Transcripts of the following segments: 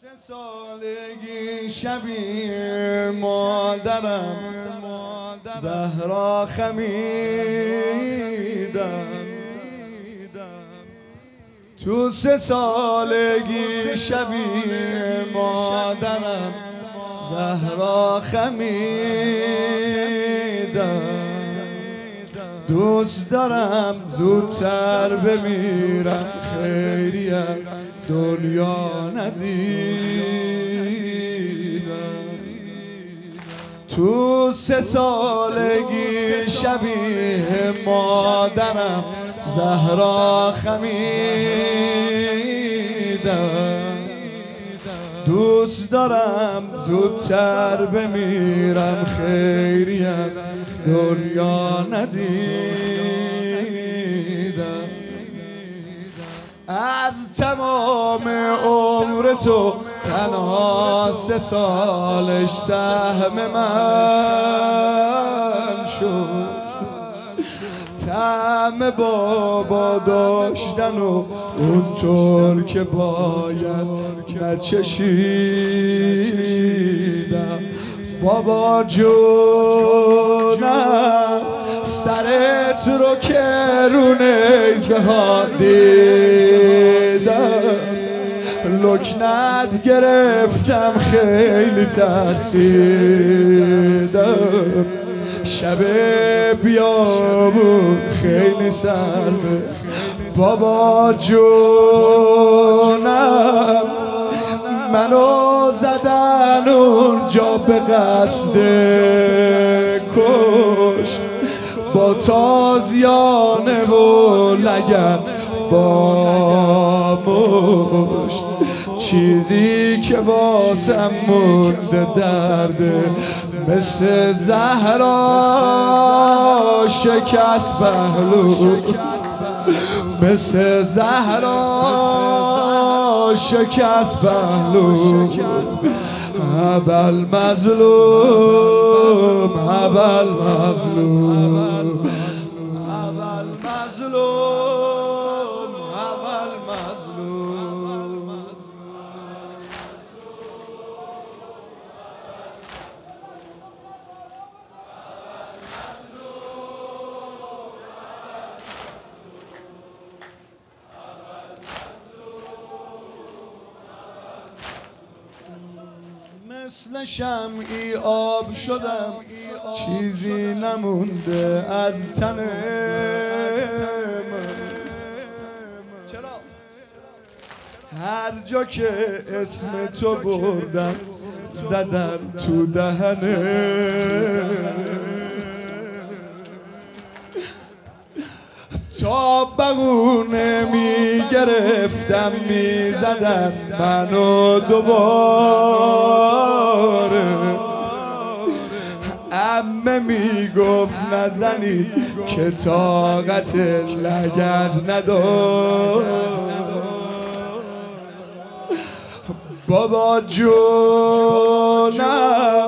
سه سالگی شبیه مادرم زهرا خمیدم. تو سه سالگی شبیه مادرم زهرا خمیدم. دوست دارم زودتر بمیرم، خیری از دنیا ندیدم. تو سه سالگی شبیه مادرم زهرا خمیدم. دوست دارم زودتر بمیرم، خیری از دنیا ندیدم. از تمام عمر تو تنها 3 سالش سهم من شد. طعم بابا داشتن و اونطور که باید نچشیدم. بابا جونم سرت رو که رو نیزه ها دیدم، لکنت گرفتم خیلی ترسیدم. شب بیابون خیلی سرده. بابا جونم منو زدن اونجا به قصد کشت، با تازیانه و لگد با مشت. چیزی که واسم مونده درده، مثل زهرا شکست پهلو، مثل زهرا شکست پهلو. ابل مظلوم، ابل مظلوم، ابل مظلوم، ابل مظلوم. مثل شمعی آب شدم، چیزی نمونده از تن من. هر جا که اسم تو بردم زدم تو دهنه. تا بغونه میگرفتم میزدم منو دوباره. عمه میگفت نزنی که طاقت لگد ندار. بابا جونم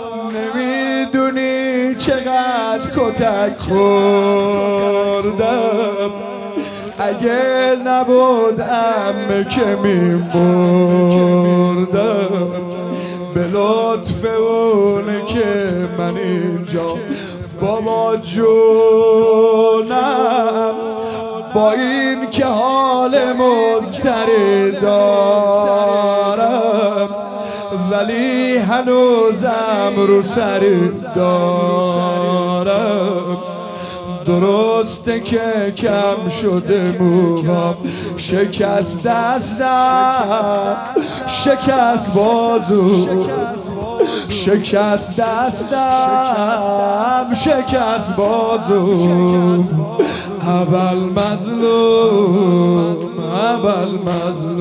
نمیدونی چقدر کتک خوردم. اگه نبود عمه که میمردم. به لطف اونه که من اینجا. بابا جونم با این که حال مضطرب دارم، ولی هنوزم رو سر دارم. درسته که کم شده موهام، شکست دستم، شکست بازو، شکست دستم، شکست بازو. ابل مظلوم، ابل مظلوم.